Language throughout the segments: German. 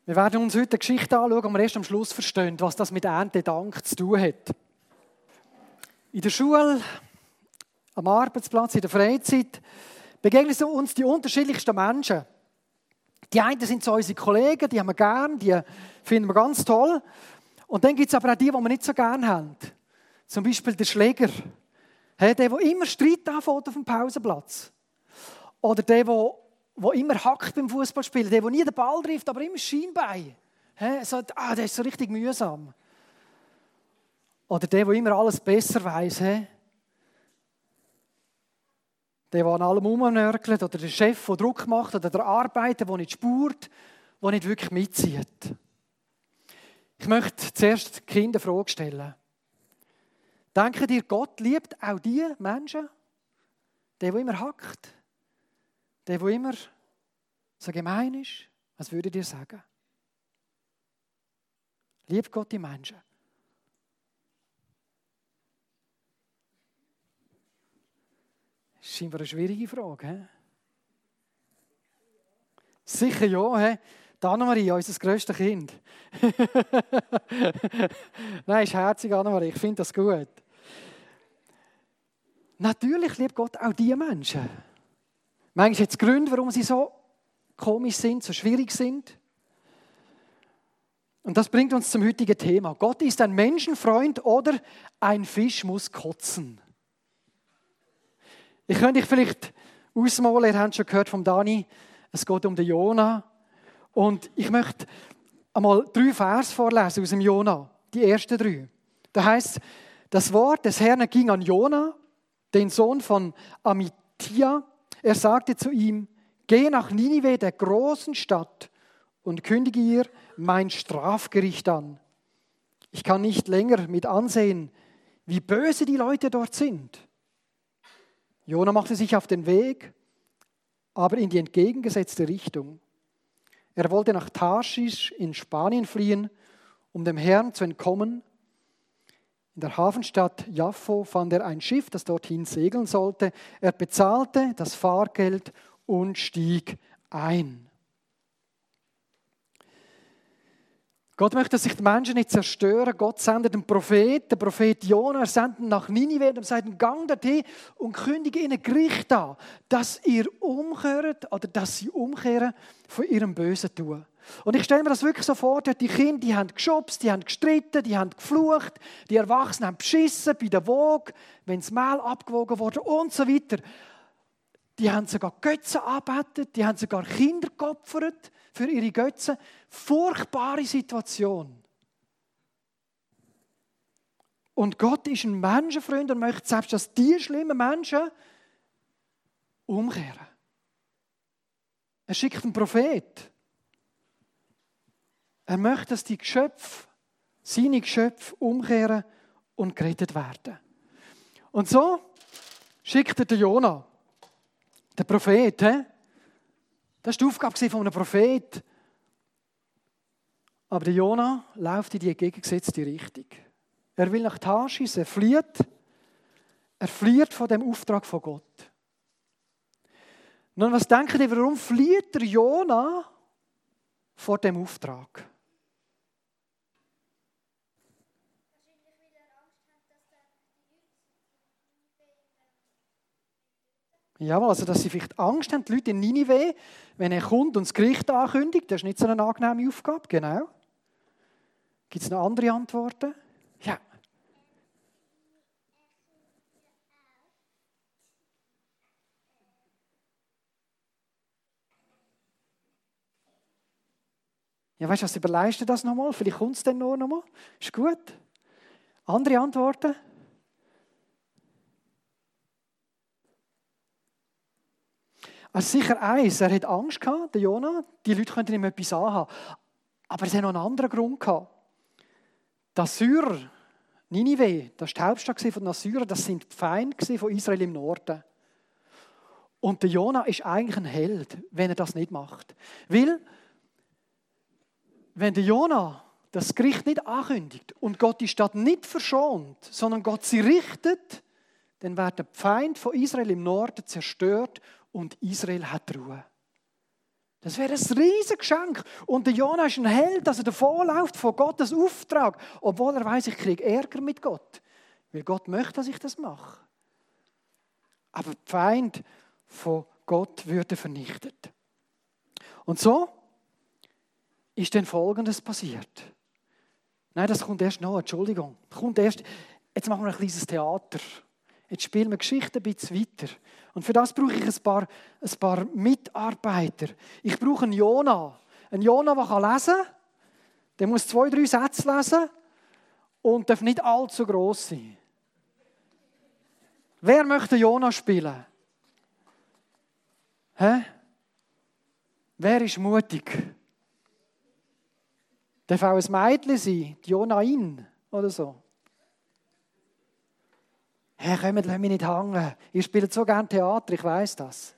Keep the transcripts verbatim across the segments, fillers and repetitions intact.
Wir werden uns heute eine Geschichte anschauen, und wir erst am Schluss verstehen, was das mit Erntedank zu tun hat. In der Schule, am Arbeitsplatz, in der Freizeit begegnen uns die unterschiedlichsten Menschen. Die einen sind so unsere Kollegen, die haben wir gern, die finden wir ganz toll. Und dann gibt es aber auch die, die wir nicht so gern haben. Zum Beispiel der Schläger. Der, der immer Streit anfängt auf dem Pausenplatz. Oder der, der der immer hackt beim Fußballspielen, der, der nie den Ball trifft, aber immer Schienbein. So, ah, der ist so richtig mühsam. Oder der, der immer alles besser weiss. Der, der an allem rumnörgelt. Oder der Chef, der Druck macht. Oder der Arbeiter, der nicht spurt, der nicht wirklich mitzieht. Ich möchte zuerst die Kinder eine Frage stellen. Denkt ihr, Gott liebt auch die Menschen? Der, der immer hackt? Der, der immer so gemein ist, was würdet ihr sagen? Liebt Gott die Menschen? Das ist scheinbar eine schwierige Frage. He? Sicher ja. He? Die Annemarie, unser grösstes Kind. Nein, ist herzig, Annemarie. Ich finde das gut. Natürlich liebt Gott auch diese Menschen. Manchmal hat es Gründe, warum sie so komisch sind, so schwierig sind. Und das bringt uns zum heutigen Thema. Gott ist ein Menschenfreund oder ein Fisch muss kotzen. Ich könnte euch vielleicht ausmalen, ihr habt schon gehört vom Dani, es geht um den Jona. Und ich möchte einmal drei Vers vorlesen aus dem Jona, die ersten drei. Da heißt, das Wort des Herrn ging an Jona, den Sohn von Amittai. Er sagte zu ihm, geh nach Ninive, der großen Stadt, und kündige ihr mein Strafgericht an. Ich kann nicht länger mit ansehen, wie böse die Leute dort sind. Jona machte sich auf den Weg, aber in die entgegengesetzte Richtung. Er wollte nach Tarschisch in Spanien fliehen, um dem Herrn zu entkommen. In der Hafenstadt Jaffo fand er ein Schiff, das dorthin segeln sollte. Er bezahlte das Fahrgeld und stieg ein. Gott möchte, dass sich die Menschen nicht zerstören. Gott sendet einen Prophet, den Prophet Jona, er sendet ihn nach Ninive und sagt, gang dorthin und kündige ihnen Gericht an, dass ihr umkehrt oder dass sie umkehren von ihrem bösen Tun. Und ich stelle mir das wirklich so vor, die Kinder, die haben geschubst, die haben gestritten, die haben geflucht, die Erwachsenen haben beschissen bei der Waage, wenn das Mehl abgewogen wurde und so weiter. Die haben sogar Götzen angebetet, die haben sogar Kinder geopfert für ihre Götzen. Furchtbare Situation. Und Gott ist ein Menschenfreund und möchte selbst, dass diese schlimmen Menschen umkehren. Er schickt einen Prophet. Er möchte, dass die Geschöpfe, seine Geschöpfe umkehren und gerettet werden. Und so schickt er den Jona, der Prophet. He? Das war die Aufgabe von einem Prophet. Aber der Jona läuft in die entgegengesetzte Richtung. Er will nach Tarsis, er flieht. Er flieht von dem Auftrag von Gott. Nun, was denkt ihr, warum flieht der Jona vor dem Auftrag? Ja, also dass sie vielleicht Angst haben, die Leute in Ninive, wenn er kommt und das Gericht ankündigt, das ist nicht so eine angenehme Aufgabe, genau. Gibt es noch andere Antworten? Ja. Ja, weißt du was, überlegst du das nochmal? Vielleicht kommt es dann noch nochmal. Ist gut. Andere Antworten? Also sicher eins, er hat Angst gehabt, der Jona. Die Leute könnten ihm etwas anhaben. Aber es hat noch einen anderen Grund gehabt. Die Assyrer, Ninive, das war die Hauptstadt von den Assyrern, das sind die Feinde von Israel im Norden. Und der Jona ist eigentlich ein Held, wenn er das nicht macht. Weil, wenn der Jona das Gericht nicht ankündigt und Gott die Stadt nicht verschont, sondern Gott sie richtet, dann wird der Feind von Israel im Norden zerstört und Israel hat Ruhe. Das wäre ein riesiges Geschenk. Und der Jona ist ein Held, dass er davonläuft von Gottes Auftrag, obwohl er weiss, ich kriege Ärger mit Gott. Weil Gott möchte, dass ich das mache. Aber die Feinde von Gott würden vernichtet. Und so ist dann Folgendes passiert. Nein, das kommt erst noch, Entschuldigung. Das kommt erst, jetzt machen wir ein kleines Theater. Jetzt spielen wir Geschichten ein bisschen weiter. Und für das brauche ich ein paar, ein paar Mitarbeiter. Ich brauche einen Jona. Einen Jona, der lesen kann. Der muss zwei, drei Sätze lesen und darf nicht allzu gross sein. Wer möchte Jona spielen? Hä? Wer ist mutig? Darf auch ein Mädchen sein, die Jonain oder so. Hey, kommt, lass mich nicht hängen. Ihr spielt so gerne Theater, ich weiss das.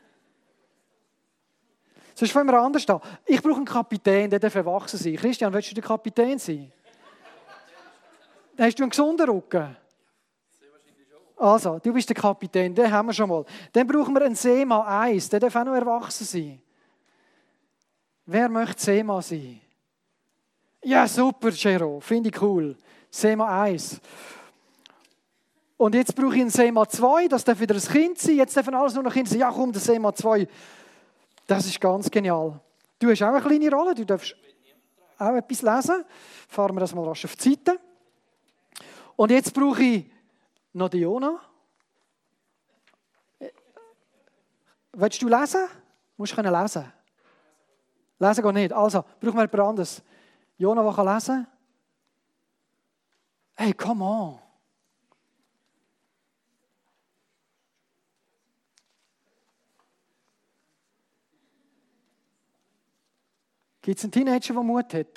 Sonst fangen wir anders an. Ich brauche einen Kapitän, der darf erwachsen sein. Christian, willst du der Kapitän sein? Hast du einen gesunden Rücken? Also, du bist der Kapitän, den haben wir schon mal. Dann brauchen wir einen Seemann eins, der darf auch noch erwachsen sein. Wer möchte Seemann sein? Ja, super, Gero, finde ich cool. Seemann eins. Und jetzt brauche ich einen Seemann zwei, das darf wieder ein Kind sein. Jetzt dürfen alles nur noch Kinder sein. Ja, komm, der Seemann zwei. Das ist ganz genial. Du hast auch eine kleine Rolle, du darfst auch etwas lesen. Fahren wir das mal rasch auf die Seite. Und jetzt brauche ich noch die Jona. Willst du lesen? Du musst können lesen. Lesen geht nicht. Also, brauchen wir jemand anderes. Jona, der lesen kann? Hey, come on. Gibt es einen Teenager, der Mut hat?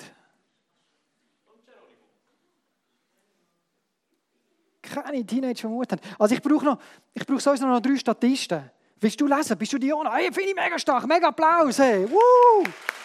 Keine Teenager, die Mut haben. Also ich brauche noch, ich brauche sowieso noch drei Statisten. Willst du lesen? Bist du die Jona? Hey, finde ich mega stark. Mega Applaus. Hey. Woo!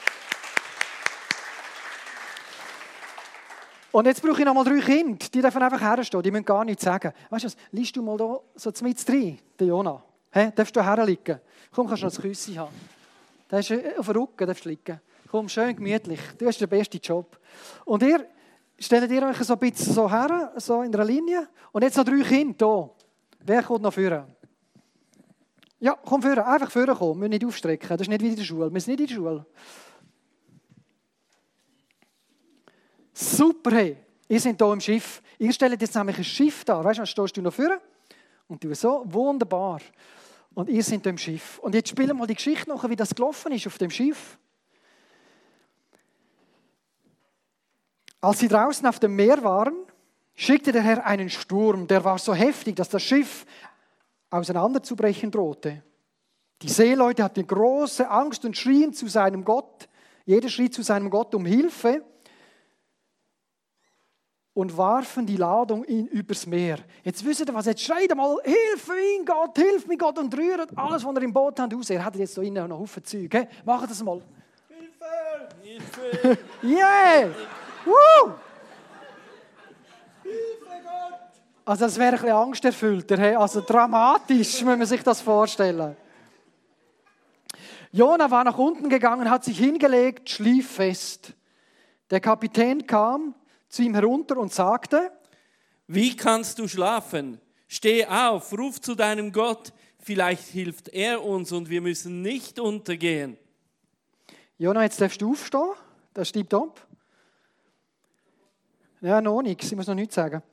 Und jetzt brauche ich noch mal drei Kinder. Die dürfen einfach herstehen. Die müssen gar nichts sagen. Weißt du was? Liest du mal da so mit rein, der Jona. Hey, darfst du herliegen? Komm, kannst du noch das Küsschen haben. Der ist auf dem Rücken, darfst du liegen. Komm, schön gemütlich. Du hast den besten Job. Und ihr stellt ihr euch so ein bisschen so her, so in einer Linie. Und jetzt noch drei Kinder hier. Wer kommt noch führen? Ja, komm führen. Einfach führen kommen. Wir müssen nicht aufstrecken. Das ist nicht wie in der Schule. Wir sind nicht in der Schule. Super, hey. Ihr seid hier im Schiff. Ihr stellt jetzt nämlich ein Schiff da. Weißt du, dann stehst du noch führen. Und du so. Wunderbar. Und ihr seid hier im Schiff. Und jetzt spielen wir mal die Geschichte noch, wie das gelaufen ist auf dem Schiff. Als sie draußen auf dem Meer waren, schickte der Herr einen Sturm, der war so heftig, dass das Schiff auseinanderzubrechen drohte. Die Seeleute hatten große Angst und schrien zu seinem Gott. Jeder schrie zu seinem Gott um Hilfe und warfen die Ladung in übers Meer. Jetzt wisst ihr was, jetzt schreit mal, Hilfe ihn Gott, hilf mir Gott und rührt alles, was er im Boot hat, aus. Er hat jetzt da innen noch einen Haufen Zeug. He? Macht das mal. Hilfe! Hilfe! Yeah! Woo! Hilfe Gott! Also das wäre ein bisschen angsterfüllter, also dramatisch, muss man sich das vorstellen. Jona war nach unten gegangen, hat sich hingelegt, schlief fest. Der Kapitän kam zu ihm herunter und sagte: Wie kannst du schlafen? Steh auf, ruf zu deinem Gott, vielleicht hilft er uns und wir müssen nicht untergehen. Jona, jetzt darfst du aufstehen, das stimmt ab. Ja, noch nichts, ich muss noch nichts sagen.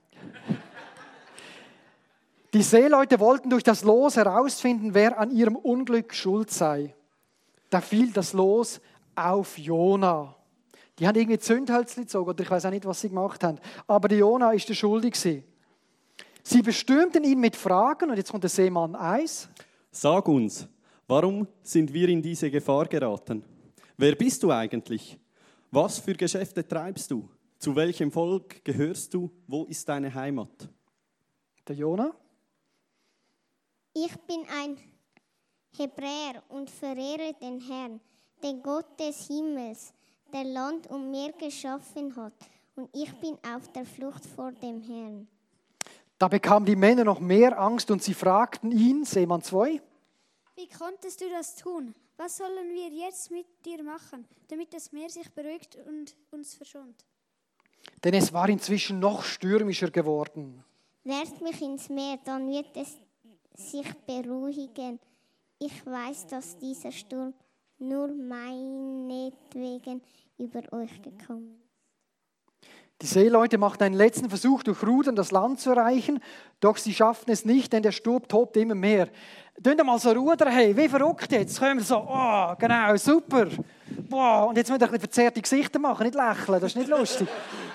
Die Seeleute wollten durch das Los herausfinden, wer an ihrem Unglück schuld sei. Da fiel das Los auf Jona. Die haben irgendwie Zündhölzchen gezogen, oder ich weiß auch nicht, was sie gemacht haben. Aber der Jona ist der Schuldige. Sie bestürmten ihn mit Fragen, und jetzt kommt der Seemann eins. Sag uns, warum sind wir in diese Gefahr geraten? Wer bist du eigentlich? Was für Geschäfte treibst du? Zu welchem Volk gehörst du? Wo ist deine Heimat? Der Jona. Ich bin ein Hebräer und verehre den Herrn, den Gott des Himmels, der Land und Meer geschaffen hat. Und ich bin auf der Flucht vor dem Herrn. Da bekamen die Männer noch mehr Angst und sie fragten ihn, Seemann zwei. Wie konntest du das tun? was sollen wir jetzt mit dir machen, damit das Meer sich beruhigt und uns verschont? Denn es war inzwischen noch stürmischer geworden. Werft mich ins Meer, dann wird es sich beruhigen. Ich weiß, dass dieser Sturm nur meinetwegen über euch gekommen ist. Die Seeleute machten einen letzten Versuch, durch Rudern das Land zu erreichen, doch sie schafften es nicht, denn der Sturm tobte immer mehr. Tönt mal so rudern, hey, wie verrückt jetzt. Jetzt können wir so, oh, genau, super. Boah, und jetzt müssen wir ein bisschen verzerrte Gesichter machen, nicht lächeln, das ist nicht lustig.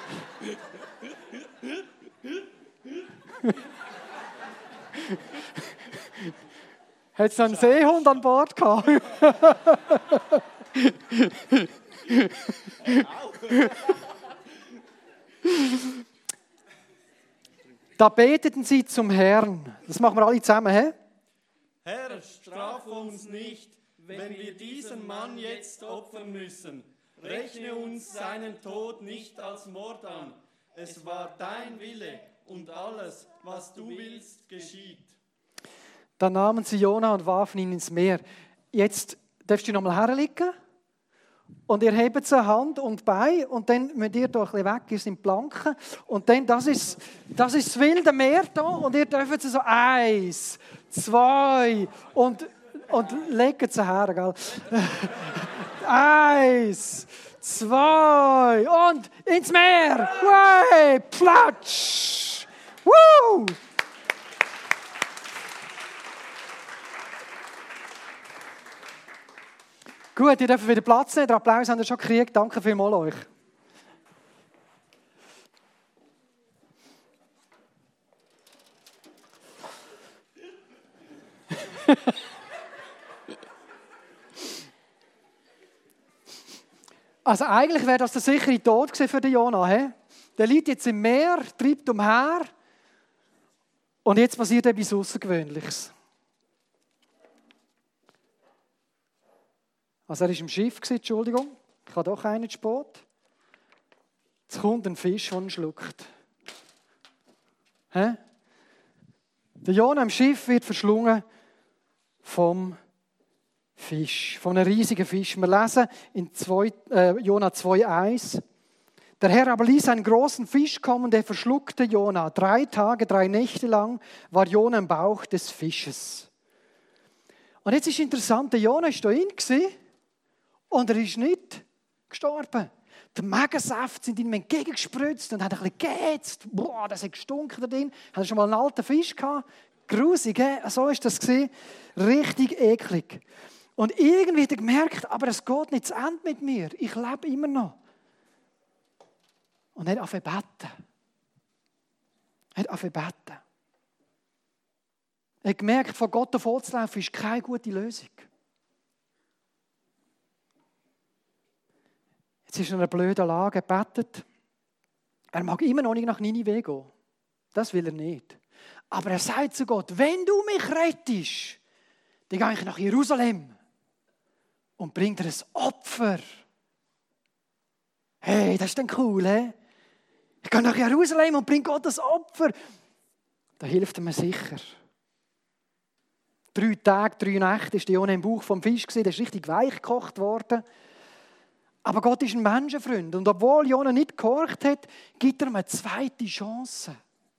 Hat es einen Seehund an Bord gehabt? Da beteten sie zum Herrn. Das machen wir alle zusammen, hä? Herr, straf uns nicht, wenn wir diesen Mann jetzt opfern müssen. Rechne uns seinen Tod nicht als Mord an. Es war dein Wille und alles, was du willst, geschieht. Dann nahmen sie Jona und warfen ihn ins Meer. Jetzt darfst du noch mal herlegen. Und ihr hebt so Hand und Bein und dann müsst ihr da ein bisschen weg, ihr seid Planken. Und dann, das ist, das ist das wilde Meer da und ihr dürft so eins, zwei und, und legt sie her, gell? Eins, zwei und ins Meer. Way, platsch. Woo! Gut, ihr dürft wieder Platz nehmen. Den Applaus habt ihr schon gekriegt. Danke vielmals euch. Also eigentlich wäre das der sichere Tod gewesen für den Jona. He? Der liegt jetzt im Meer, treibt umher und jetzt passiert etwas Außergewöhnliches. Also er war im Schiff, Entschuldigung, ich habe doch einen zu spät. Jetzt kommt ein Fisch, der ihn schluckt. Hä? Der Jona im Schiff wird verschlungen vom Fisch, von einem riesigen Fisch. Wir lesen in zwei, äh, Jona zwei eins. Der Herr aber ließ einen großen Fisch kommen, der verschluckte Jona. Drei Tage, drei Nächte lang war Jona im Bauch des Fisches. Und jetzt ist interessant, der Jona war da drin und er ist nicht gestorben. Der Magensaft sind ihm entgegengespritzt und hat ein bisschen geätzt. Boah, das hat gestunken da drin. Hat schon mal einen alten Fisch gehabt? Grusig, he? So war das gewesen. Richtig eklig. Und irgendwie hat er gemerkt, aber es geht nicht zu Ende mit mir. Ich lebe immer noch. Und er hat angefangen zu beten. Er hat angefangen zu beten. Er hat gemerkt, von Gott davonzulaufen ist keine gute Lösung. Jetzt ist er in einer blöden Lage, er betet. Er mag immer noch nicht nach Ninive gehen. Das will er nicht. Aber er sagt zu Gott, wenn du mich rettest, dann gehe ich nach Jerusalem und bringe dir ein Opfer. Hey, das ist dann cool, he? Ich gehe nach Jerusalem und bringe Gott ein Opfer. Da hilft er mir sicher. Drei Tage, drei Nächte war Jona im Bauch vom Fisch. Der ist richtig weich gekocht worden. Aber Gott ist ein Menschenfreund. Und obwohl Jona nicht gehorcht hat, gibt er ihm eine zweite Chance.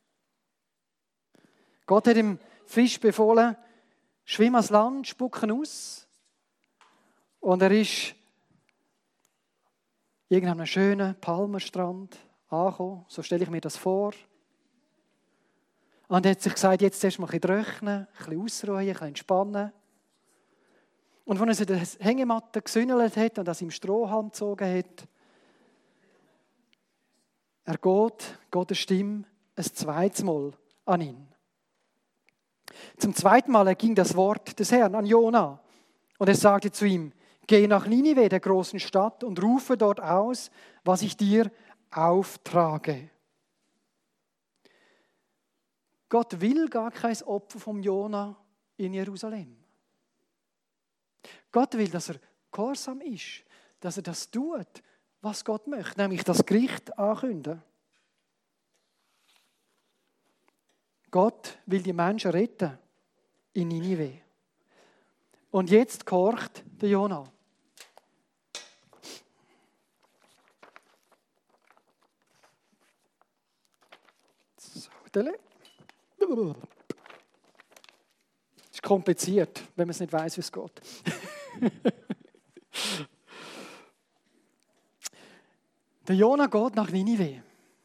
Gott hat dem Fisch befohlen, schwimm ans Land, spucken aus. Und er ist irgendwann einem schönen Palmenstrand angekommen. So stelle ich mir das vor. Und er hat sich gesagt, jetzt erst mal ein bisschen trocknen, ein bisschen ausruhen, ein bisschen entspannen. Und als er die Hängematte gesündelt hat und das im Strohhalm gezogen hat, er geht, geht eine Stimme ein zweites Mal an ihn. Zum zweiten Mal ging das Wort des Herrn an Jona. Und er sagte zu ihm, geh nach Ninive, der großen Stadt, und rufe dort aus, was ich dir auftrage. Gott will gar kein Opfer vom Jona in Jerusalem. Gott will, dass er gehorsam ist, dass er das tut, was Gott möchte, nämlich das Gericht ankündigen. Gott will die Menschen retten in Ninive. Und jetzt gehorcht der Jona. So, das ist kompliziert, wenn man es nicht weiß, wie es geht. Der Jona geht nach Ninive.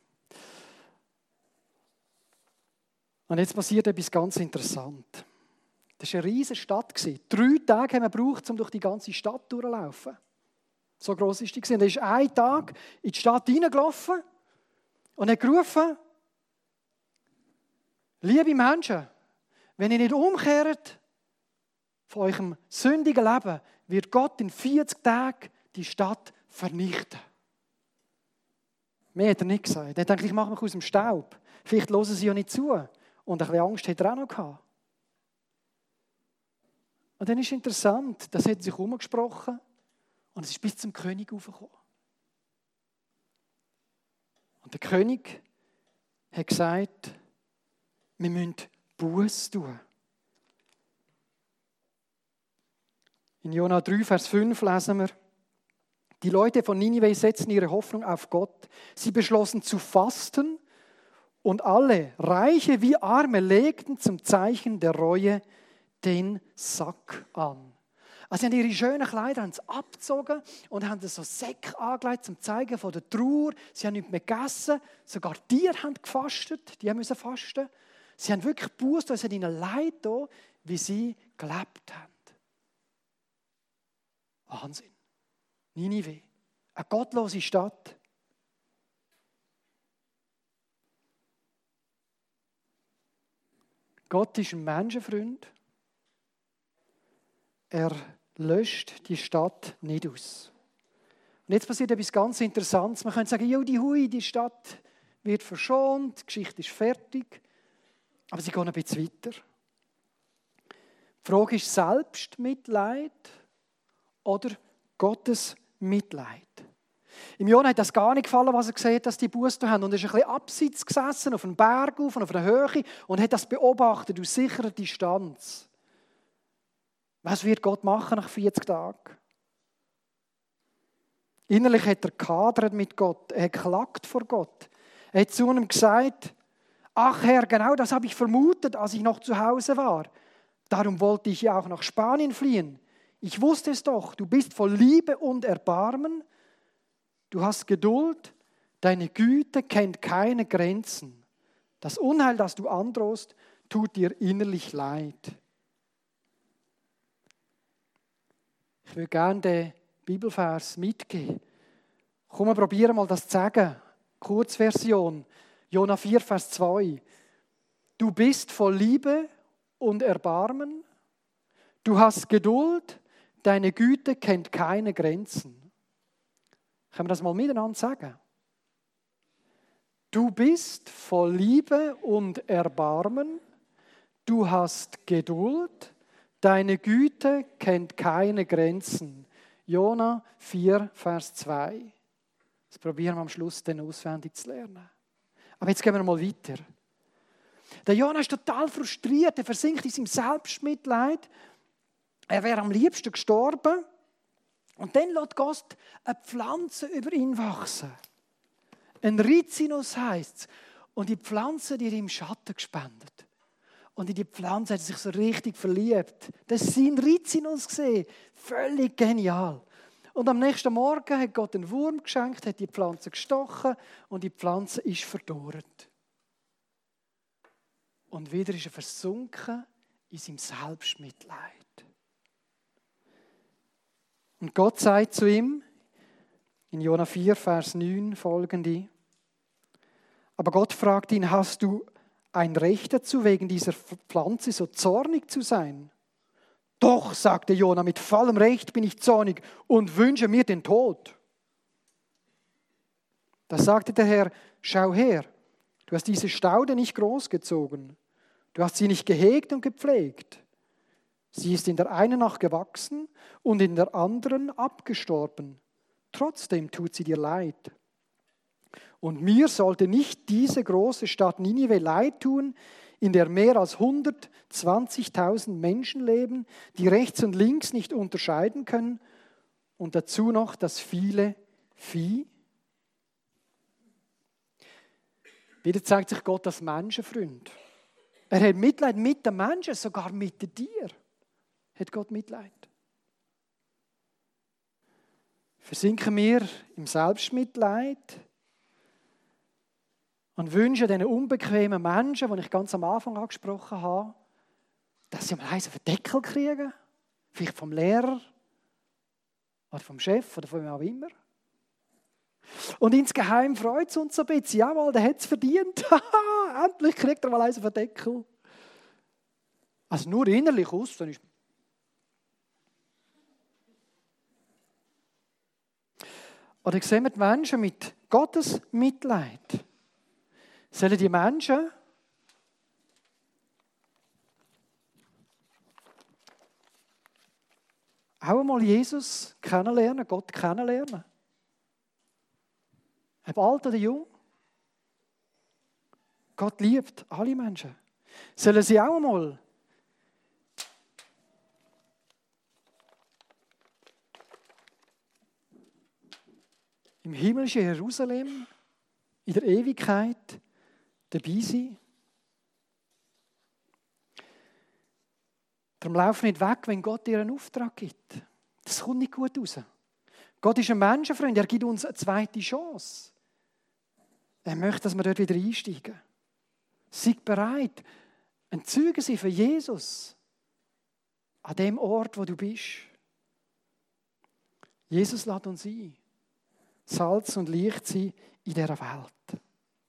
Und jetzt passiert etwas ganz Interessantes. Das war eine riesige Stadt. Drei Tage haben wir gebraucht, um durch die ganze Stadt durchzulaufen. So gross war die. Und er ist einen Tag in die Stadt hineingelaufen und hat gerufen: Liebe Menschen, wenn ihr nicht umkehrt von eurem sündigen Leben, wird Gott in vierzig Tagen die Stadt vernichten. Mehr hat er nicht gesagt. Er denkt, ich mache mich aus dem Staub. Vielleicht hören sie ja nicht zu. Und ein bisschen Angst hat er auch noch gehabt. Und dann ist interessant, das hat sich herumgesprochen und es ist bis zum König hochgekommen. Und der König hat gesagt, wir müssen Buße tun. In Jona drei, Vers fünf lesen wir: Die Leute von Ninive setzten ihre Hoffnung auf Gott. Sie beschlossen zu fasten und alle, Reiche wie Arme, legten zum Zeichen der Reue den Sack an. Also sie haben ihre schönen Kleider haben sie abgezogen und haben so Säcke angelegt zum Zeigen von der Trauer. Sie haben nicht mehr gegessen. Sogar die Tiere haben gefastet. Die mussten fasten. Sie haben wirklich Buße, es hat ihnen leid getan, wie sie gelebt haben. Wahnsinn. Ninive, eine gottlose Stadt. Gott ist ein Menschenfreund. Er löscht die Stadt nicht aus. Und jetzt passiert etwas ganz Interessantes. Man könnte sagen, ja, die Hui, die Stadt wird verschont, die Geschichte ist fertig. Aber sie gehen ein bisschen weiter. Die Frage ist Selbstmitleid oder Gottes Mitleid. Im Jona hat das gar nicht gefallen, was er gesehen hat, dass die Buße haben. Und er ist ein bisschen abseits gesessen, auf einem Berg auf, auf einer Höhe und hat das beobachtet aus sicherer Distanz. Was wird Gott machen nach vierzig Tagen? Innerlich hat er gehadert mit Gott. Er hat geklagt vor Gott. Er hat zu ihm gesagt: Ach Herr, genau das habe ich vermutet, als ich noch zu Hause war. Darum wollte ich ja auch nach Spanien fliehen. Ich wusste es doch, du bist voll Liebe und Erbarmen. Du hast Geduld, deine Güte kennt keine Grenzen. Das Unheil, das du androhst, tut dir innerlich leid. Ich würde gerne den Bibelvers mitgeben. Komm, wir probieren mal das zu sagen. Kurzversion, Jona vier, Vers zwei. Du bist voll Liebe und Erbarmen. Du hast Geduld, deine Güte kennt keine Grenzen. Können wir das mal miteinander sagen? Du bist voll Liebe und Erbarmen. Du hast Geduld. Deine Güte kennt keine Grenzen. Jona vier, Vers zwei. Das probieren wir am Schluss dann auswendig zu lernen. Aber jetzt gehen wir mal weiter. Der Jona ist total frustriert. Er versinkt in seinem Selbstmitleid. Er wäre am liebsten gestorben. Und dann lässt Gott eine Pflanze über ihn wachsen. Ein Rizinus heisst es. Und die Pflanze, die hat ihm Schatten gespendet. Und in die Pflanze hat er sich so richtig verliebt. Das ist sein Rizinus gesehen. Völlig genial. Und am nächsten Morgen hat Gott einen Wurm geschenkt, hat die Pflanze gestochen und die Pflanze ist verdorrt. Und wieder ist er versunken in seinem Selbstmitleid. Und Gott sagt zu ihm, in Jona vier, Vers neun folgende: Aber Gott fragt ihn, hast du ein Recht dazu, wegen dieser Pflanze so zornig zu sein? Doch, sagte Jona, mit vollem Recht bin ich zornig und wünsche mir den Tod. Da sagte der Herr: Schau her, du hast diese Staude nicht großgezogen, du hast sie nicht gehegt und gepflegt. Sie ist in der einen Nacht gewachsen und in der anderen abgestorben. Trotzdem tut sie dir leid. Und mir sollte nicht diese große Stadt Ninive leid tun, in der mehr als hundertzwanzigtausend Menschen leben, die rechts und links nicht unterscheiden können und dazu noch das viele Vieh? Wieder zeigt sich Gott als Menschenfreund. Er hat Mitleid mit den Menschen, sogar mit den Tieren. Hat Gott Mitleid. Versinken wir im Selbstmitleid und wünschen diesen unbequemen Menschen, die ich ganz am Anfang angesprochen habe, dass sie mal eins auf den Deckel kriegen? Vielleicht vom Lehrer oder vom Chef oder von wem auch immer. Und insgeheim freut es uns so ein bisschen. Jawohl, der hat es verdient. Endlich kriegt er mal eins auf den Deckel. Also nur innerlich aus, dann ist oder sehen wir die Menschen mit Gottes Mitleid? Sollen die Menschen auch einmal Jesus kennenlernen, Gott kennenlernen? Ob alt oder jung? Gott liebt alle Menschen. Sollen sie auch einmal im himmlischen Jerusalem, in der Ewigkeit dabei sein? Darum lauf nicht weg, wenn Gott dir einen Auftrag gibt. Das kommt nicht gut raus. Gott ist ein Menschenfreund, er gibt uns eine zweite Chance. Er möchte, dass wir dort wieder einsteigen. Sei bereit, ein Zeuge sein für Jesus an dem Ort, wo du bist. Jesus lädt uns ein. Salz und Licht sein in dieser Welt.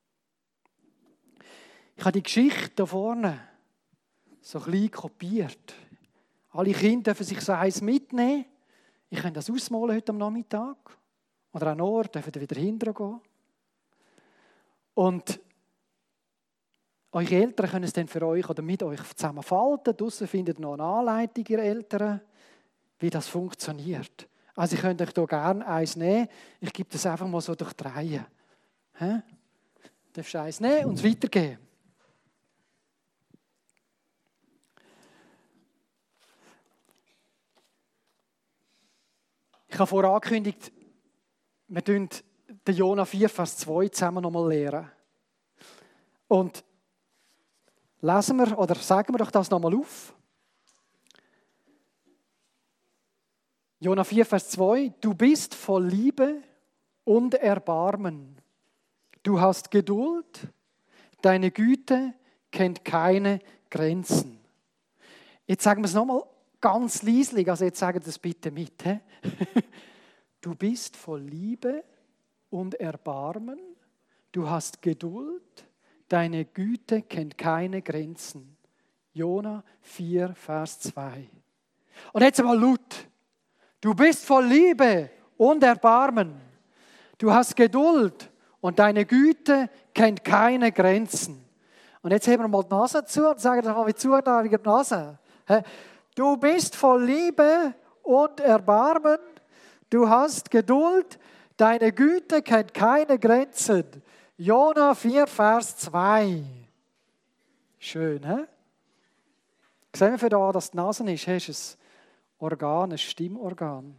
Ich habe die Geschichte hier vorne so klein kopiert. Alle Kinder dürfen sich so eins mitnehmen. Ich kann das ausmalen heute am Nachmittag. Oder auch noch, dürfen wieder hinterher gehen. Und eure Eltern können es dann für euch oder mit euch zusammenfalten. Draussen findet ihr noch eine Anleitung, ihr Eltern, wie das funktioniert. Also ich könnte euch hier gerne eins nehmen. Ich gebe das einfach mal so durch die Reihe. Du darfst eins nehmen und es weitergeben. Ich habe vorher angekündigt, wir lernen den Jona vier, Vers zwei zusammen nochmal lehren. Und lesen wir oder sagen wir doch das nochmal auf. Jona vier, Vers zwei. Du bist voll Liebe und Erbarmen. Du hast Geduld. Deine Güte kennt keine Grenzen. Jetzt sagen wir es nochmal ganz leislich, also jetzt sagen das bitte mit. He? Du bist voll Liebe und Erbarmen. Du hast Geduld. Deine Güte kennt keine Grenzen. Jona vier, Vers zwei. Und jetzt einmal laut. Du bist voll Liebe und Erbarmen. Du hast Geduld und deine Güte kennt keine Grenzen. Und jetzt heben wir mal die Nase zu und sagen das mal wie zu, da die Nase. Du bist voll Liebe und Erbarmen. Du hast Geduld. Deine Güte kennt keine Grenzen. Jona vier, Vers zwei. Schön, hä? Sehen wir für da, dass die Nase ist, hast du ein Organ, ein Stimmorgan.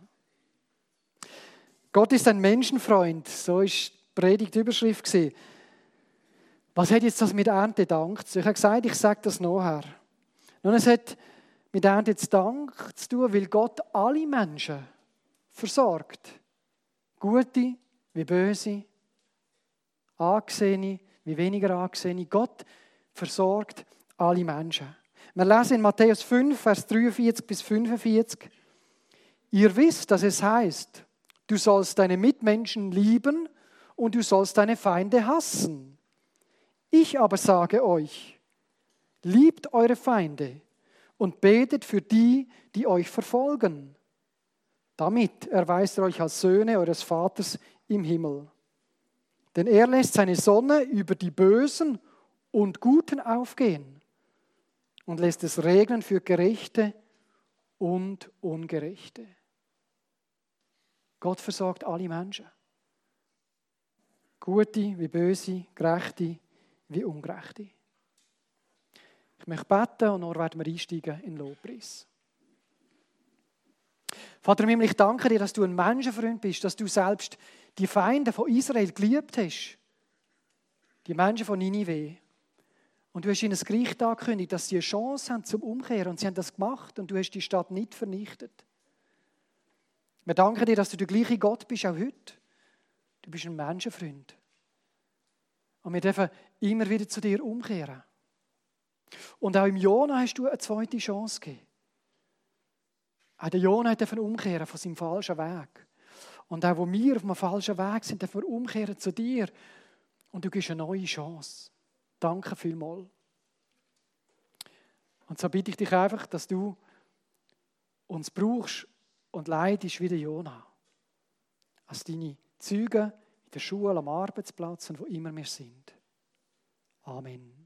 Gott ist ein Menschenfreund, so war die Predigtüberschrift. Was hat jetzt das mit Erntedank zu tun? Ich habe gesagt, ich sage das nachher. Nun, es hat mit Erntedank zu tun, weil Gott alle Menschen versorgt. Gute wie böse, angesehene wie weniger angesehene. Gott versorgt alle Menschen. Wir lesen in Matthäus fünf, Vers dreiundvierzig bis fünfundvierzig. Ihr wisst, dass es heißt, du sollst deine Mitmenschen lieben und du sollst deine Feinde hassen. Ich aber sage euch, liebt eure Feinde und betet für die, die euch verfolgen. Damit erweist er euch als Söhne eures Vaters im Himmel. Denn er lässt seine Sonne über die Bösen und Guten aufgehen und lässt es regnen für Gerechte und Ungerechte. Gott versorgt alle Menschen. Gute wie Böse, Gerechte wie Ungerechte. Ich möchte beten und dann werden wir einsteigen in den Lobpreis. Vater im Himmel, ich danke dir, dass du ein Menschenfreund bist, dass du selbst die Feinde von Israel geliebt hast. Die Menschen von Ninive. Und du hast ihnen das Gericht angekündigt, dass sie eine Chance haben zum Umkehren. Und sie haben das gemacht und du hast die Stadt nicht vernichtet. Wir danken dir, dass du der gleiche Gott bist, auch heute. Du bist ein Menschenfreund. Und wir dürfen immer wieder zu dir umkehren. Und auch im Jona hast du eine zweite Chance gegeben. Auch der Jona durfte umkehren von seinem falschen Weg. Und auch wo wir auf einem falschen Weg sind, dürfen wir umkehren zu dir. Und du gibst eine neue Chance. Danke vielmals. Und so bitte ich dich einfach, dass du uns brauchst und leidest wie der Jona. Als deine Zeugen in der Schule, am Arbeitsplatz und wo immer wir sind. Amen.